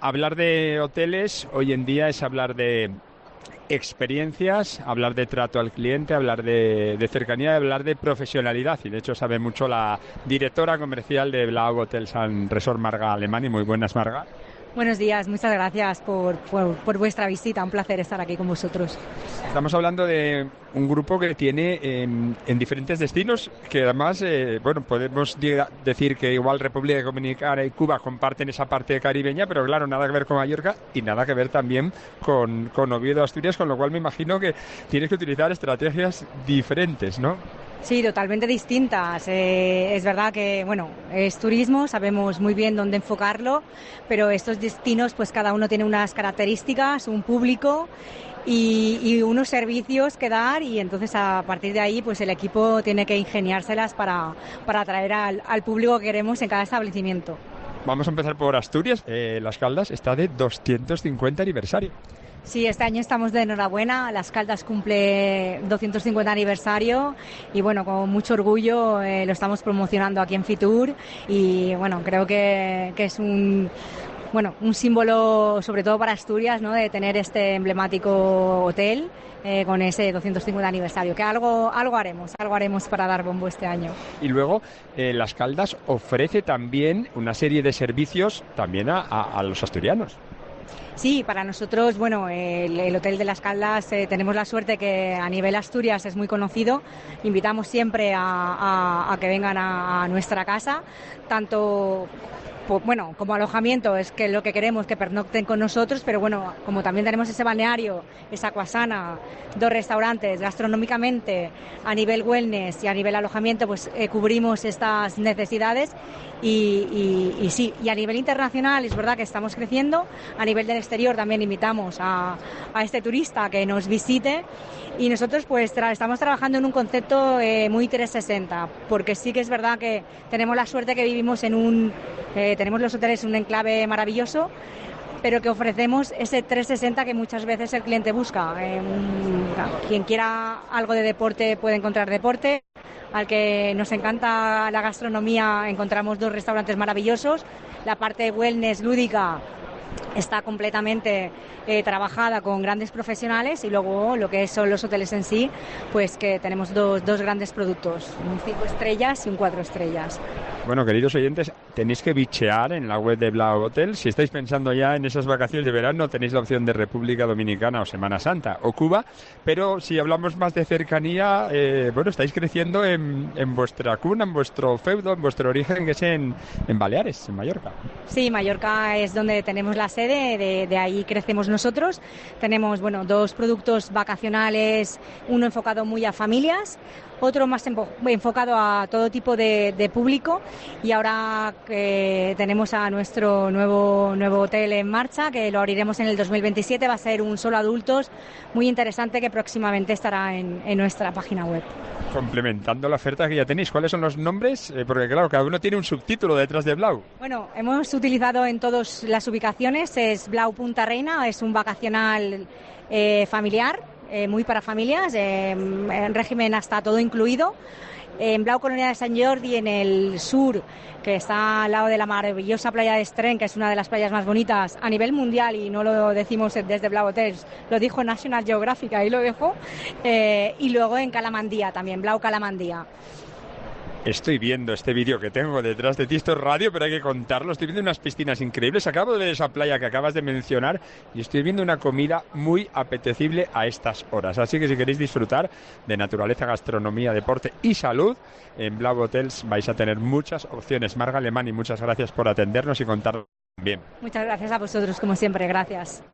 Hablar de hoteles hoy en día es hablar de experiencias, hablar de trato al cliente, hablar de cercanía, hablar de profesionalidad. Y de hecho sabe mucho la directora comercial de Blau Hotels and Resort, Marga Alemany. Muy buenas, Marga. Buenos días, muchas gracias por vuestra visita. Un placer estar aquí con vosotros. Estamos hablando de un grupo que tiene en diferentes destinos, que además, podemos decir que igual República Dominicana y Cuba comparten esa parte caribeña, pero claro, nada que ver con Mallorca y nada que ver también con Oviedo, Asturias, con lo cual me imagino que tienes que utilizar estrategias diferentes, ¿no? Sí, totalmente distintas. Es verdad que, es turismo, sabemos muy bien dónde enfocarlo, pero estos destinos, pues cada uno tiene unas características, un público y unos servicios que dar, y entonces a partir de ahí, pues el equipo tiene que ingeniárselas para atraer al público que queremos en cada establecimiento. Vamos a empezar por Asturias. Las Caldas está de 250 aniversario. Sí, este año estamos de enhorabuena. Las Caldas cumple 250 aniversario y con mucho orgullo lo estamos promocionando aquí en Fitur y creo que es un símbolo sobre todo para Asturias, ¿no?, de tener este emblemático hotel con ese 250 aniversario, que algo haremos para dar bombo este año. Y luego Las Caldas ofrece también una serie de servicios también a los asturianos. Sí, para nosotros, el Hotel de Las Caldas tenemos la suerte que a nivel Asturias es muy conocido. Invitamos siempre a que vengan a nuestra casa, tanto como alojamiento, es que lo que queremos, que pernocten con nosotros, pero como también tenemos ese balneario, esa Aquasana, 2 restaurantes, gastronómicamente, a nivel wellness y a nivel alojamiento, pues cubrimos estas necesidades y sí, y a nivel internacional es verdad que estamos creciendo, a nivel del exterior también invitamos a este turista que nos visite y nosotros pues estamos trabajando en un concepto muy 360, porque sí que es verdad que tenemos la suerte que vivimos tenemos los hoteles en un enclave maravilloso, pero que ofrecemos ese 360 que muchas veces el cliente busca. Quien quiera algo de deporte puede encontrar deporte. Al que nos encanta la gastronomía encontramos 2 restaurantes maravillosos. La parte wellness lúdica está completamente trabajada con grandes profesionales y luego lo que son los hoteles en sí, pues que tenemos dos grandes productos, un 5 estrellas y un 4 estrellas. Bueno, queridos oyentes, tenéis que bichear en la web de Blau Hotel. Si estáis pensando ya en esas vacaciones de verano, tenéis la opción de República Dominicana o Semana Santa o Cuba, pero si hablamos más de cercanía, estáis creciendo en vuestra cuna, en vuestro feudo, en vuestro origen, que es en Baleares, en Mallorca. Sí, Mallorca es donde tenemos la sede, de ahí crecemos nosotros. Tenemos 2 productos vacacionales, uno enfocado muy a familias, otro más enfocado a todo tipo de público, y ahora tenemos a nuestro nuevo hotel en marcha, que lo abriremos en el 2027, va a ser un solo adultos, muy interesante, que próximamente estará en nuestra página web. Complementando la oferta que ya tenéis, ¿cuáles son los nombres? Porque claro, cada uno tiene un subtítulo detrás de Blau. Hemos utilizado en todas las ubicaciones, es Blau Punta Reina, es un vacacional familiar, muy para familias, en régimen hasta todo incluido. En Blau Colonia de Sant Jordi, en el sur, que está al lado de la maravillosa playa de Estren, que es una de las playas más bonitas a nivel mundial, y no lo decimos desde Blau Hotels, lo dijo National Geographic, ahí lo dejo, y luego en Calamandía también, Blau Calamandía. Estoy viendo este vídeo que tengo detrás de ti, esto es radio, pero hay que contarlo. Estoy viendo unas piscinas increíbles, acabo de ver esa playa que acabas de mencionar y estoy viendo una comida muy apetecible a estas horas. Así que si queréis disfrutar de naturaleza, gastronomía, deporte y salud, en Blau Hotels vais a tener muchas opciones. Marga Alemany, muchas gracias por atendernos y contarlo bien. Muchas gracias a vosotros, como siempre, gracias.